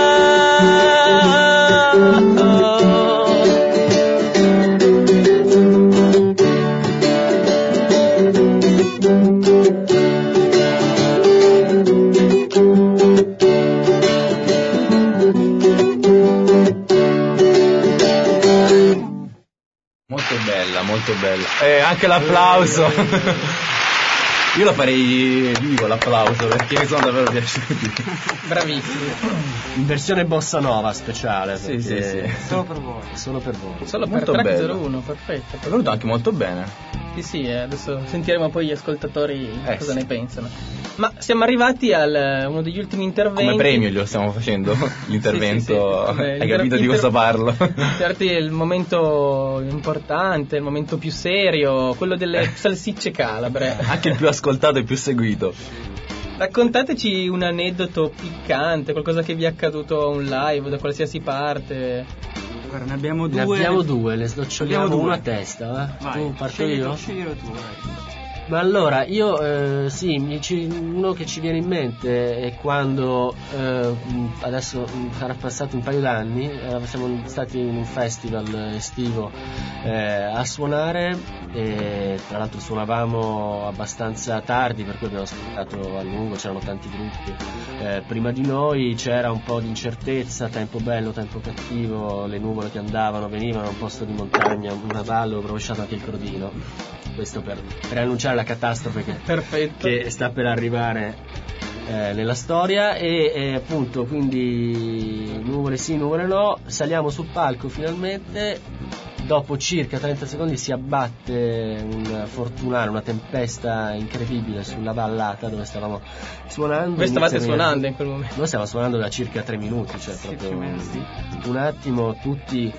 Molto bella, e anche l'applauso. Io lo farei vivo l'applauso, perché mi sono davvero piaciuti.
Bravissimi.
In versione bossa nova speciale.
Sì, sì, sì.
Solo per voi.
Solo per voi.
Solo
molto
per
bello.
zero uno, perfetto.
È venuto anche molto bene.
Sì, sì, eh, adesso sentiremo poi gli ascoltatori
eh,
cosa
sì.
ne pensano. Ma siamo arrivati a uno degli ultimi interventi.
Come premio glielo stiamo facendo, l'intervento. Sì, sì, sì. Hai
Inter-
capito di
inter-
cosa parlo?
Certo, il momento importante, il momento più serio, quello delle salsicce calabre.
Anche il più ascoltato e più seguito.
Raccontateci un aneddoto piccante, qualcosa che vi è accaduto a un live da qualsiasi parte.
Guarda, ne abbiamo due.
Ne abbiamo due, le snoccioliamo
due.
una a testa, eh?
Vai,
Tu parto
sceglielo,
io?
Sceglielo tu, vai.
Ma allora, io eh, sì, mi ci, uno che ci viene in mente è quando eh, adesso sarà passato un paio d'anni, eh, siamo stati in un festival estivo eh, a suonare e tra l'altro suonavamo abbastanza tardi, per cui abbiamo aspettato a lungo, c'erano tanti gruppi eh, prima di noi, c'era un po' di incertezza, tempo bello, tempo cattivo, le nuvole che andavano, venivano, un posto di montagna, una valle, ho rovesciato anche il crodino, questo per, per annunciare la catastrofe che, che sta per arrivare eh, nella storia e, e appunto quindi nuvole sì, nuvole no, saliamo sul palco finalmente. Dopo circa trenta secondi si abbatte un fortunare, una tempesta incredibile sulla vallata dove stavamo suonando.
Voi stavate suonando in quel momento?
Noi stavamo suonando da circa tre minuti, cioè
sì,
proprio
sì.
un attimo tutti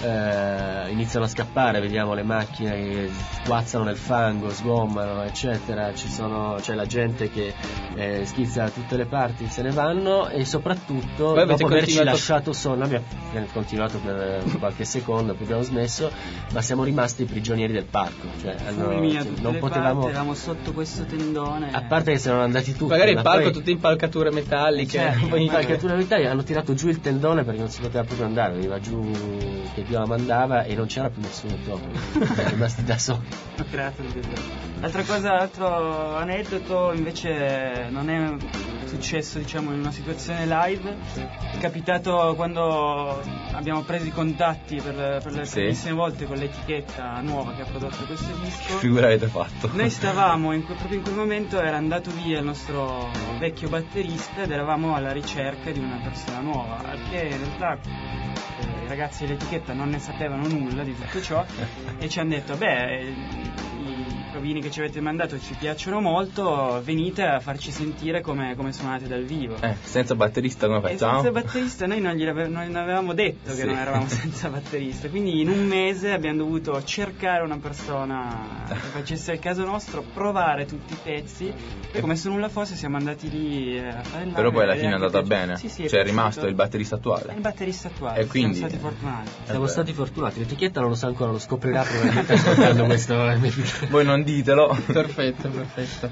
eh, iniziano a scappare, vediamo le macchine che sguazzano nel fango, sgommano, eccetera. Ci sono, c'è la gente che eh, schizza da tutte le parti, se ne vanno e soprattutto
Voi
dopo averci
continuato...
lasciato solo, abbiamo continuato per qualche secondo, poi abbiamo smesso. Ma siamo rimasti prigionieri del parco, cioè allora,
mia,
cioè, non potevamo.
Parti, eravamo sotto questo tendone.
A parte che se erano andati tutti.
Magari il
ma
palco
poi...
tutte impalcature metalliche.
Cioè, poi impalcature metalliche hanno tirato giù il tendone perché non si poteva proprio andare, veniva giù che Dio la mandava e non c'era più nessuno dopo. Siamo rimasti da soli.
Ho creato il Altra cosa, altro aneddoto invece non è successo diciamo in una situazione live, è capitato quando abbiamo preso i contatti per, per le
sì.
primissime volte con l'etichetta nuova che ha prodotto questo disco.
Che figura avete fatto?
Noi stavamo in, proprio in quel momento era andato via il nostro vecchio batterista ed eravamo alla ricerca di una persona nuova, che in realtà eh, i ragazzi dell'etichetta non ne sapevano nulla di tutto ciò e ci hanno detto beh i provini che ci avete mandato ci piacciono molto, venite a farci sentire come, come suonate dal vivo.
Eh, senza batterista come facciamo?
E senza batterista noi non, gliel'ave- non avevamo detto
sì.
che non eravamo senza batterista, quindi in un mese abbiamo dovuto cercare una persona che facesse il caso nostro, provare tutti i pezzi e come se nulla fosse siamo andati lì a fare il
Però poi alla fine è andata bene,
sì, sì, è
cioè è
piaciuto.
rimasto il batterista attuale.
È il batterista attuale,
e quindi...
siamo stati fortunati.
Siamo stati fortunati, l'etichetta non lo sa ancora, lo scoprirà probabilmente ascoltando questo.
Voi non ditelo.
Perfetto, perfetto.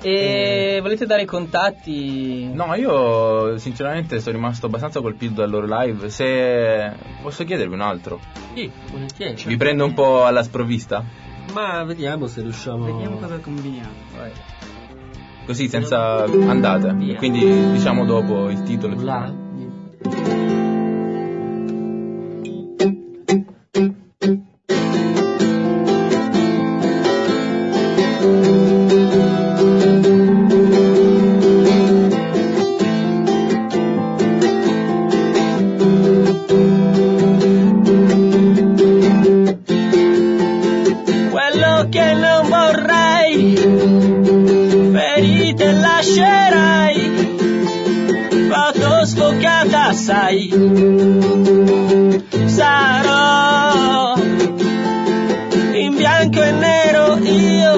E volete dare i contatti?
No, io sinceramente sono rimasto abbastanza colpito dal loro live. Se posso chiedervi un altro?
Sì, volentieri.
Vi prendo un po' alla sprovvista?
Ma vediamo se riusciamo.
Vediamo cosa combiniamo.
Vai.
Così senza andate.
Via.
Quindi diciamo dopo il titolo.
Là.
Quello che non vorrei, ferite lascerai, foto sfocata sai, sarò in bianco e nero io,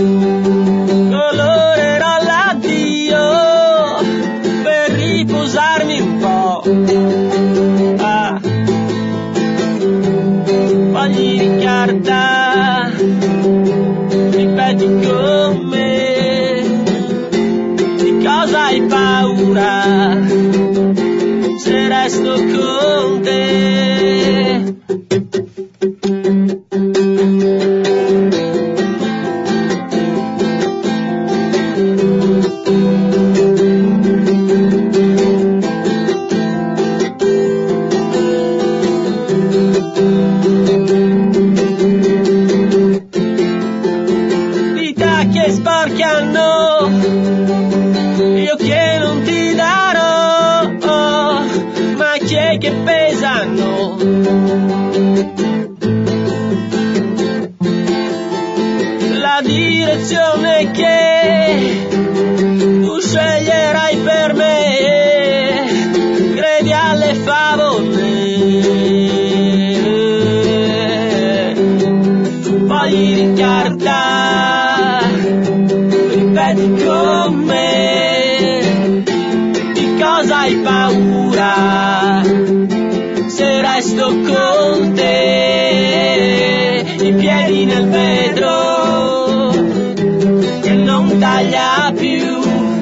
colorerò l'addio per riposarmi un po'. Ah, fogli di carta, ripeti con me, di cosa hai paura se resto con te? Dita che sporcano, io che non ti darò, oh, macchie che pesano. La direzione che tu sceglierai per me, credi alle favole, fogli di carta, ripeti con me, di cosa hai paura se resto con te, i piedi nel vetro, taglia più,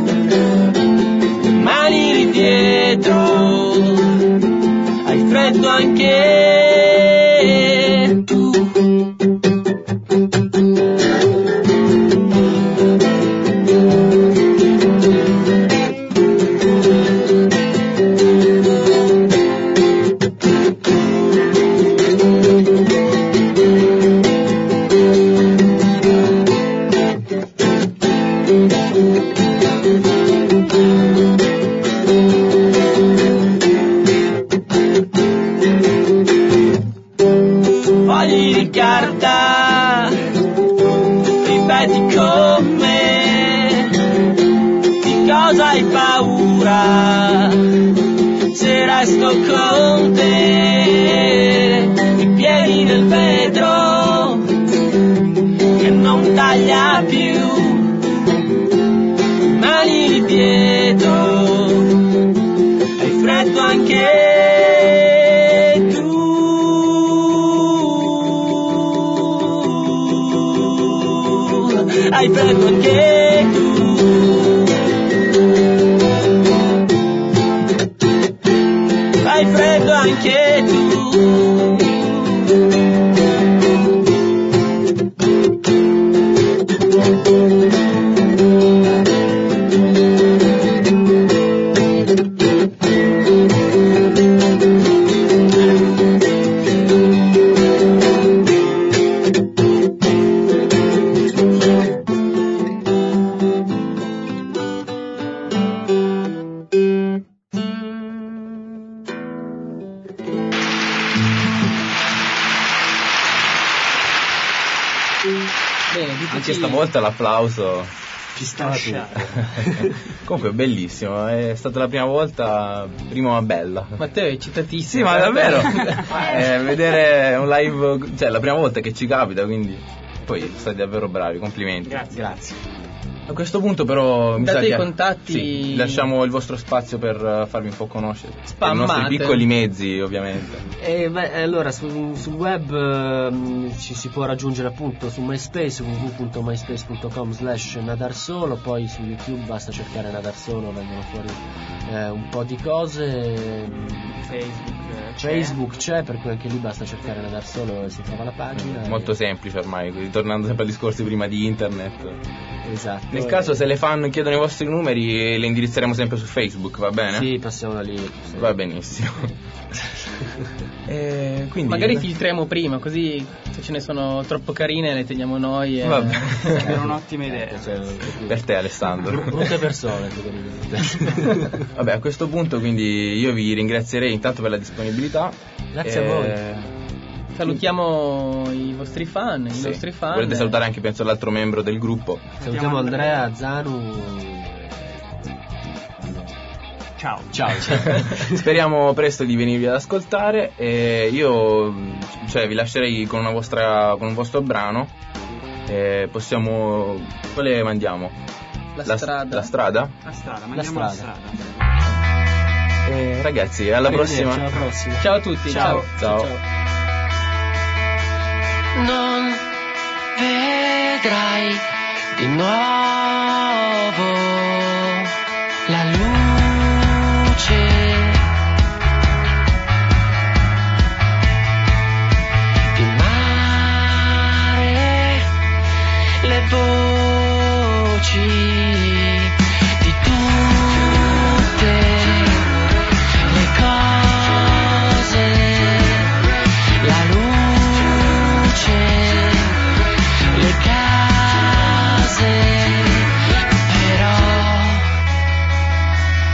mani lì dietro, hai freddo anche tu. Fogli di carta, ripeti con me, di cosa hai paura, se resto con te, i piedi nel vetro, che non taglia più, mani lì dietro, hai freddo anche hai freddo anche tu, hai freddo anche tu.
Anche stavolta l'applauso
ci sta tutto.
Comunque bellissimo, è stata la prima volta, prima ma bella.
Matteo è eccitatissimo.
Sì, ma davvero eh, vedere un live, cioè la prima volta che ci capita, quindi poi state davvero bravi, complimenti.
Grazie.
Grazie.
A questo punto però mi
Date
sa
i
che
contatti.
sì, lasciamo il vostro spazio per farvi un po' conoscere.
Spammate.
I nostri piccoli mezzi, ovviamente.
E beh, allora su, sul web eh, ci si può raggiungere appunto su MySpace, w w w punto myspace punto com slash Nadarsolo, poi su YouTube basta cercare Nadarsolo, vengono fuori eh, un po' di cose.
Facebook c'è.
Facebook c'è, per cui anche lì basta cercare Nadarsolo e si trova la pagina.
Molto
e...
semplice ormai, ritornando sempre al discorso prima di internet.
Esatto.
Nel caso se le fan chiedono i vostri numeri le indirizzeremo sempre su Facebook, va bene?
Sì, passiamo da lì. Sì.
Va benissimo. E quindi
magari filtriamo prima, così se ce ne sono troppo carine le teniamo noi e...
Vabbè.
È un'ottima idea.
Cioè,
per te Alessandro.
Molte persone.
Vabbè, a questo punto quindi io vi ringrazierei intanto per la disponibilità.
Grazie
e...
a voi.
Salutiamo i vostri fan, i
sì.
nostri fan.
Volete salutare anche penso l'altro membro del gruppo?
Salutiamo Andrea, Zanu.
Ciao.
Ciao.
Speriamo presto di venirvi ad ascoltare e io cioè vi lascerei con una vostra con un vostro brano. E possiamo quale mandiamo?
La,
la
strada.
La strada?
La strada,
La
mandiamo la
strada.
strada.
E, ragazzi, alla prossima.
Alla prossima.
Ciao a tutti.
Ciao.
Ciao.
Ciao.
Non vedrai di nuovo la luce di mare, le voci di tutte le cose, la luce, le case, però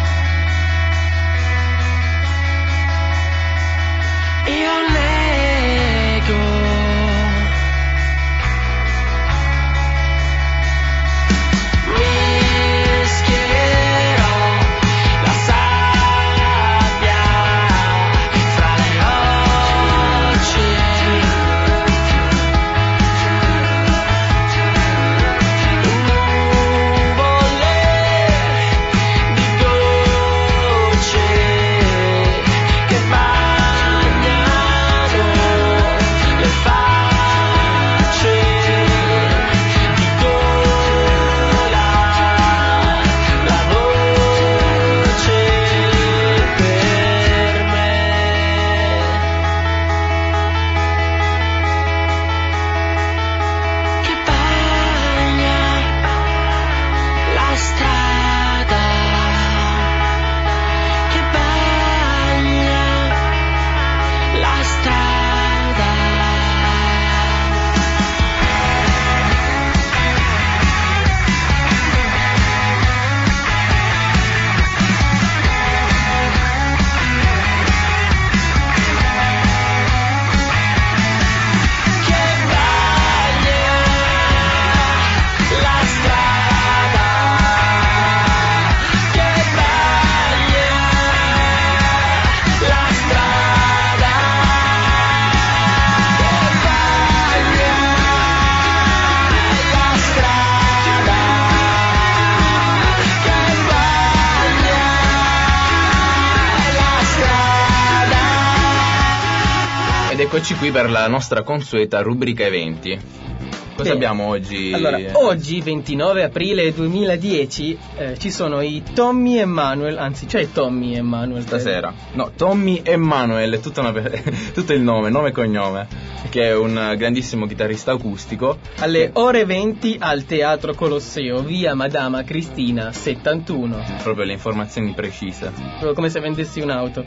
Eccoci qui per la nostra consueta rubrica eventi. Cosa
Bene.
abbiamo oggi?
Allora, oggi ventinove aprile duemiladieci eh, ci sono i Tommy e Manuel, anzi c'è Tommy e Manuel
Stasera. No, Tommy Emmanuel, è tutta una, tutto il nome, nome e cognome, che è un grandissimo chitarrista acustico.
alle ore venti al Teatro Colosseo, via Madama Cristina settantuno.
Proprio le informazioni precise.
Proprio come se vendessi un'auto.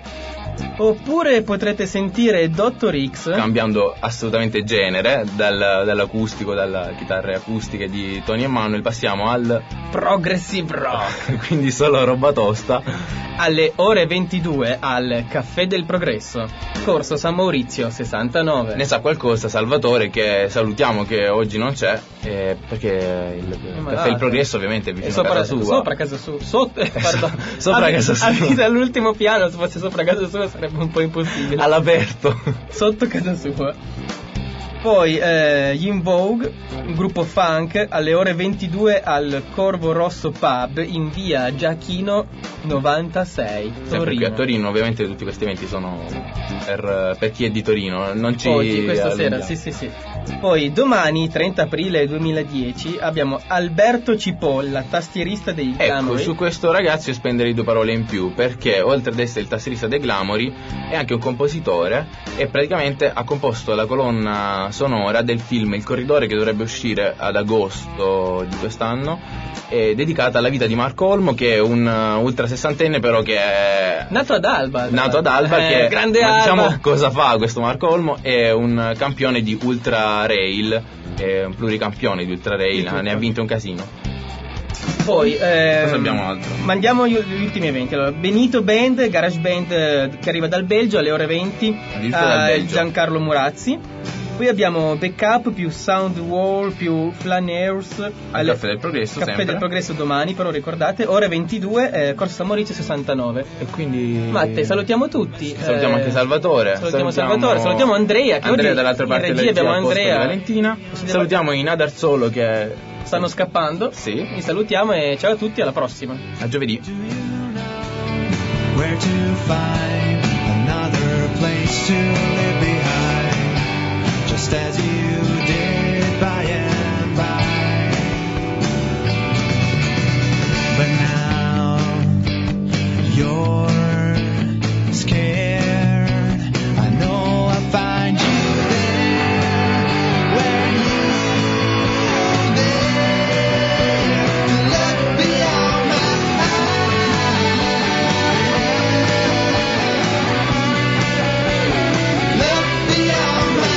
Oppure potrete sentire Doctor X.
Cambiando assolutamente genere, dal, dall'acustico, dalle chitarre acustiche di Tony Emmanuel, passiamo al
Progressive Rock.
quindi solo roba tosta.
Alle ore ventidue al Caffè del Progresso, Corso San Maurizio sessantanove.
Ne sa qualcosa Salvatore, che salutiamo, che oggi non c'è, eh, perché il
ma
Caffè
dai.
del Progresso ovviamente è
È
vicino
sopra,
a casa sua.
sopra casa sua. Sotto, eh, pardon.
Sopra
Abita-
casa sua.
abita all'ultimo piano, se fosse sopra casa sua sarebbe un po' impossibile.
All'aperto.
Sotto casa sua. Poi eh, gli In Vogue, un gruppo funk, alle ore ventidue al Corvo Rosso Pub in via Giachino novantasei,
Sempre qui a
Torino.
Torino, ovviamente tutti questi eventi sono per, per chi è di Torino, non ci
Oggi, questa sera,
allunghiamo.
sì sì sì. Poi domani, trenta aprile duemiladieci, abbiamo Alberto Cipolla, tastierista dei
Ecco,
Glamory.
su questo ragazzo io spenderei due parole in più, perché oltre ad essere il tastierista dei Glamory è anche un compositore e praticamente ha composto la colonna sonora del film Il Corridore, che dovrebbe uscire ad agosto di quest'anno, è dedicata alla vita di Marco Olmo, che è un uh, ultra sessantenne, però che è
Nato ad Alba. tra
nato ad
l'altro.
Alba,
Eh,
che
grande
ma
Alba.
diciamo cosa fa questo Marco Olmo? È un campione di Ultra Rail, è un pluricampione di Ultra Rail,
Di tutto.
ne ha vinto un casino.
Poi ehm,
Cosa abbiamo altro?
Mandiamo gli, gli ultimi eventi. Allora, Benito Band, garage band eh, che arriva dal Belgio alle ore venti,
Addirittura dal
a
Belgio.
Giancarlo Murazzi. Poi abbiamo Backup più Soundwall più Flaneurs
Al Caffè del Progresso,
Caffè
sempre.
del Progresso domani, però ricordate, ore ventidue, eh, Corso San Maurizio sessantanove.
E quindi
Matte, salutiamo tutti.
salutiamo
eh,
anche Salvatore,
Salutiamo Salvatore, salutiamo Andrea, che
Andrea
oggi
dall'altra parte
in
del
regia abbiamo
al posto di
Andrea.
Valentina. Salutiamo i Nadarzolo che
Stanno scappando.
Sì.
Vi salutiamo e ciao a tutti, alla prossima.
a giovedì.
Where to find another place to live behind, just as you did by and by. But now you're scared. I know I'll find you there, where you there. Look beyond my Look beyond my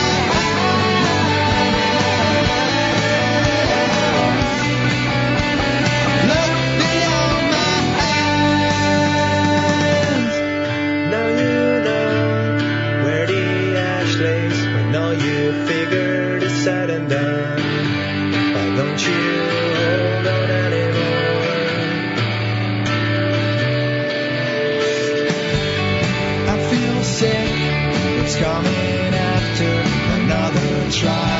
eyes. Look beyond my eyes. Now you know where the ash lays. When all you figured is said and done, why don't you hold on anymore? I feel sick. It's coming after another try.